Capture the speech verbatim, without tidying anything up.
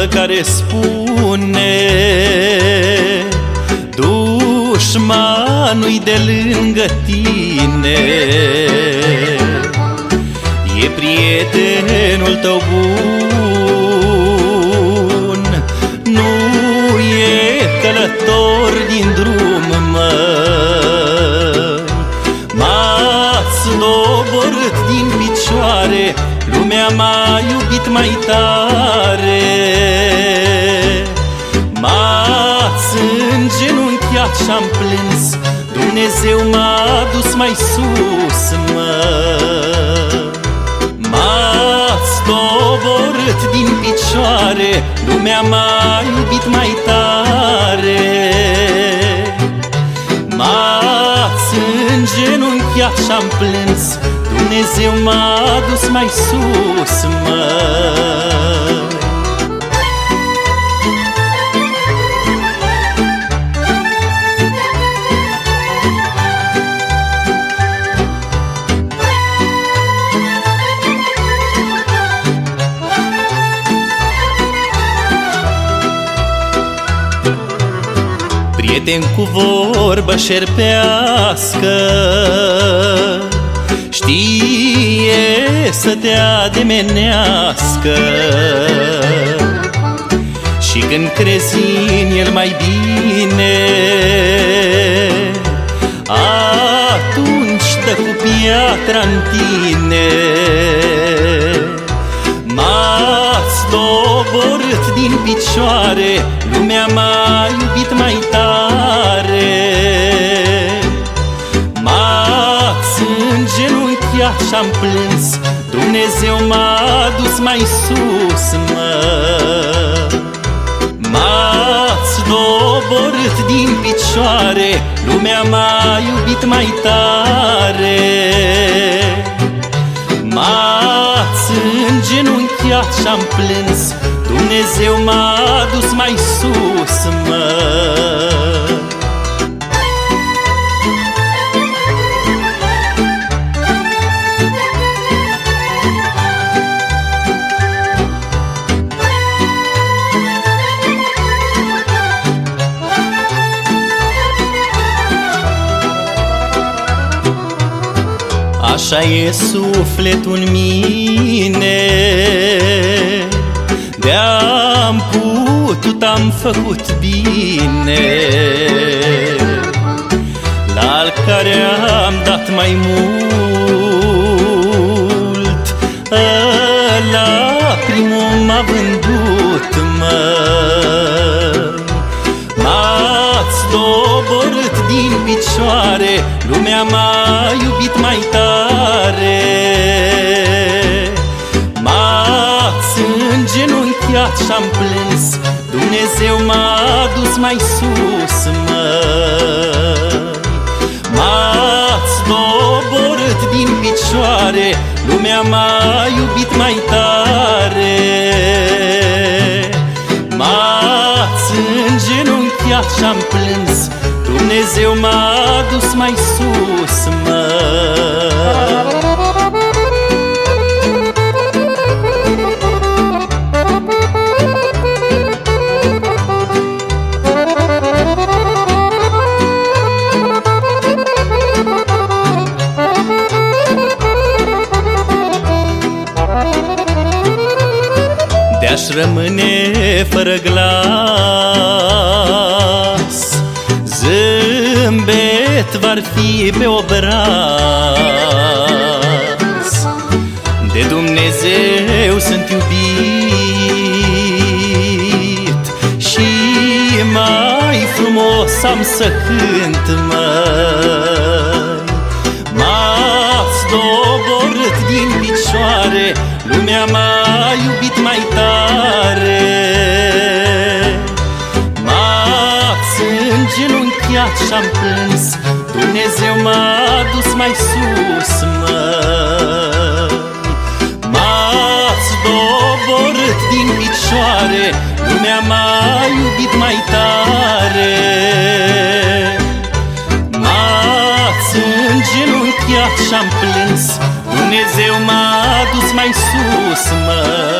care spune: dușmanul-i de lângă tine, e prietenul tău bun, nu e călător din drum, măi. M-ați doborât din picioare, lumea m-a iubit mai tare. M-ați îngenunchiat și-am plâns, Dumnezeu m-a dus mai sus, măi. M-ați doborât din picioare, lumea m-a iubit mai tare. M-ați îngenunchiat și-am plâns, Dumnezeu m-a dus mai sus, măi. Prieten cu vorbă șerpească, știe să te ademenească, și când crezi în el mai bine, atunci dă cu piatra în tine. M-ați doborât din picioare, lumea m-a iubit mai tare. M-ați îngenunchiat și-am plâns, Dumnezeu m-a dus mai sus, măi. M-ați doborât din picioare, lumea m-a iubit mai tare. M-ați îngenunchiat și-am plâns, Dumnezeu m-a dus mai sus, măi. Așa e sufletul în mine, de-am putut am făcut bine. La al care am dat mai mult, ăla primul m-a vândut, măi. M-ați doborât din picioare, lumea m-a iubit mai tare. M-ați îngenunchiat și-am plâns, Dumnezeu m-a dus mai sus, măi. M-ați doborât din picioare, lumea m-a iubit mai tare. M-ați îngenunchiat și-am plâns, Dumnezeu m-a dus mai sus, măi. De-aș rămâne fără glas, zâmbet v-ar fi pe obraz. De Dumnezeu sunt iubit și mai frumos am să cânt, măi. M-ați doborât din picioare, lumea m-a iubit mai tare. M-ați îngenunchiat și-am plâns, Dumnezeu m-a dus mai sus, măi. M-ați doborât din picioare, lumea m-a iubit mai tare. M-ați îngenunchiat și-am plâns, Dumnezeu m-a dus mai sus, măi.